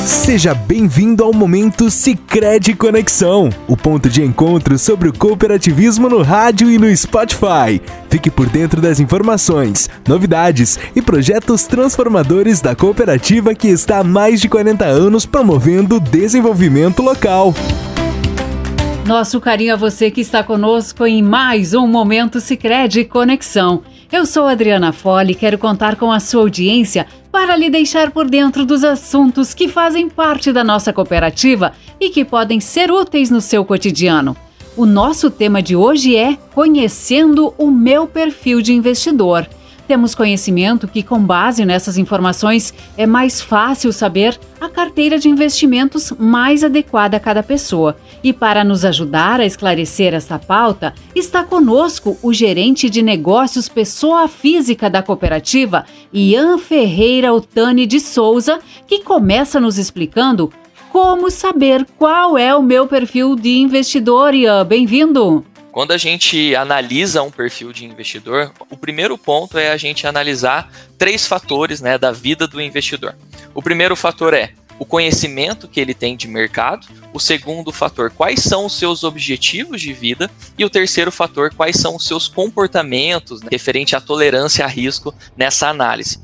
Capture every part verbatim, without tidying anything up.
Seja bem-vindo ao Momento Sicredi Conexão, o ponto de encontro sobre o cooperativismo no rádio e no Spotify. Fique por dentro das informações, novidades e projetos transformadores da cooperativa que está há mais de quarenta anos promovendo o desenvolvimento local. Nosso carinho a você que está conosco em mais um Momento Sicredi Conexão. Eu sou Adriana Fole e quero contar com a sua audiência para lhe deixar por dentro dos assuntos que fazem parte da nossa cooperativa e que podem ser úteis no seu cotidiano. O nosso tema de hoje é Conhecendo o meu perfil de investidor. Temos conhecimento que, com base nessas informações, é mais fácil saber a carteira de investimentos mais adequada a cada pessoa. E para nos ajudar a esclarecer essa pauta, está conosco o gerente de negócios pessoa física da cooperativa, Ian Ferreira Otani de Souza, que começa nos explicando como saber qual é o meu perfil de investidor. Ian, bem-vindo! Quando a gente analisa um perfil de investidor, o primeiro ponto é a gente analisar três fatores, né, da vida do investidor. O primeiro fator é o conhecimento que ele tem de mercado. O segundo fator, quais são os seus objetivos de vida. E o terceiro fator, quais são os seus comportamentos, né, referente à tolerância a risco nessa análise.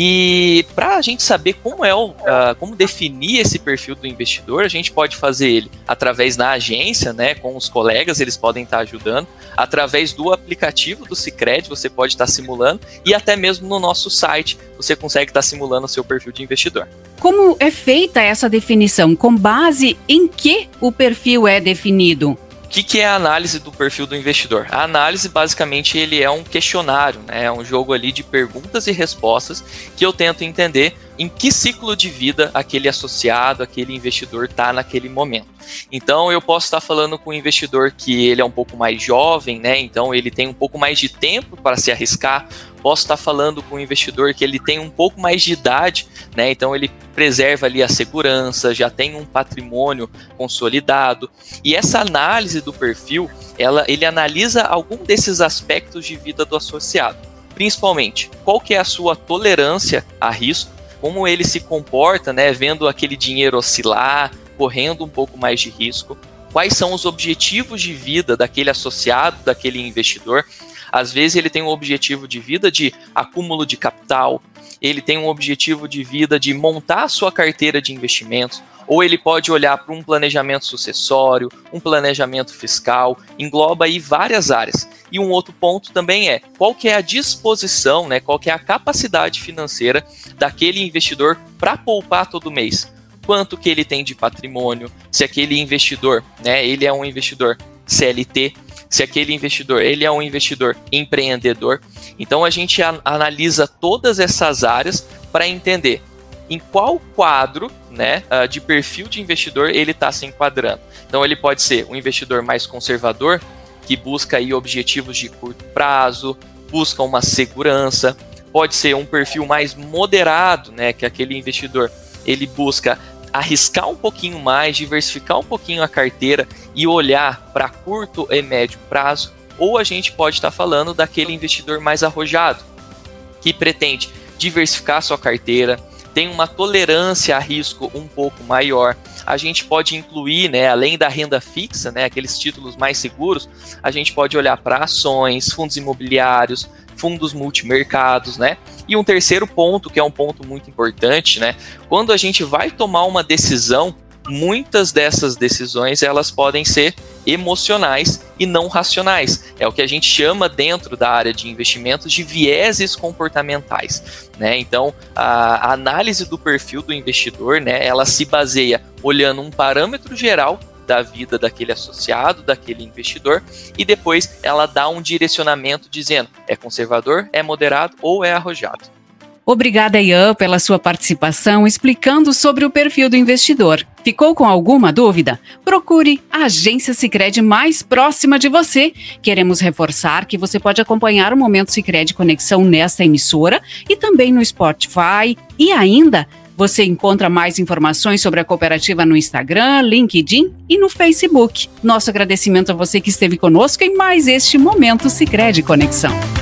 E para a gente saber como é o, uh, como definir esse perfil do investidor, a gente pode fazer ele através da agência, né, com os colegas, eles podem estar ajudando, através do aplicativo do Sicredi, você pode estar simulando, e até mesmo no nosso site, você consegue estar simulando o seu perfil de investidor. Como é feita essa definição? Com base em que o perfil é definido? O que, que é a análise do perfil do investidor? A análise, basicamente, ele é um questionário, né? É um jogo ali de perguntas e respostas que eu tento entender em que ciclo de vida aquele associado, aquele investidor está naquele momento. Então, eu posso estar falando com um investidor que ele é um pouco mais jovem, né? Então, ele tem um pouco mais de tempo para se arriscar. Posso estar falando com um investidor que ele tem um pouco mais de idade, né? Então, ele preserva ali a segurança, já tem um patrimônio consolidado. E essa análise do perfil, ela, ele analisa algum desses aspectos de vida do associado. Principalmente, qual que é a sua tolerância a risco, como ele se comporta, né, vendo aquele dinheiro oscilar, correndo um pouco mais de risco, quais são os objetivos de vida daquele associado, daquele investidor. Às vezes ele tem um objetivo de vida de acúmulo de capital, ele tem um objetivo de vida de montar a sua carteira de investimentos, ou ele pode olhar para um planejamento sucessório, um planejamento fiscal, engloba aí várias áreas. E um outro ponto também é qual que é a disposição, né, qual que é a capacidade financeira daquele investidor para poupar todo mês. Quanto que ele tem de patrimônio, se aquele investidor, né, ele é um investidor C L T, se aquele investidor ele é um investidor empreendedor. Então a gente a- analisa todas essas áreas para entender em qual quadro, né, uh, de perfil de investidor ele está se enquadrando. Então ele pode ser um investidor mais conservador, que busca aí objetivos de curto prazo, busca uma segurança. Pode ser um perfil mais moderado, né, que aquele investidor ele busca arriscar um pouquinho mais, diversificar um pouquinho a carteira e olhar para curto e médio prazo. Ou a gente pode estar falando daquele investidor mais arrojado, que pretende diversificar a sua carteira, tem uma tolerância a risco um pouco maior. A gente pode incluir, né, além da renda fixa, né, aqueles títulos mais seguros, a gente pode olhar para ações, fundos imobiliários, fundos multimercados, né? E um terceiro ponto, que é um ponto muito importante, né? Quando a gente vai tomar uma decisão, muitas dessas decisões elas podem ser emocionais e não racionais. É o que a gente chama dentro da área de investimentos de vieses comportamentais, né? Então, a análise do perfil do investidor, né, ela se baseia olhando um parâmetro geral da vida daquele associado, daquele investidor, e depois ela dá um direcionamento dizendo é conservador, é moderado ou é arrojado. Obrigada, Ian, pela sua participação explicando sobre o perfil do investidor. Ficou com alguma dúvida? Procure a agência Sicredi mais próxima de você. Queremos reforçar que você pode acompanhar o Momento Sicredi Conexão nesta emissora e também no Spotify. E ainda, você encontra mais informações sobre a cooperativa no Instagram, LinkedIn e no Facebook. Nosso agradecimento a você que esteve conosco em mais este Momento Sicredi Conexão.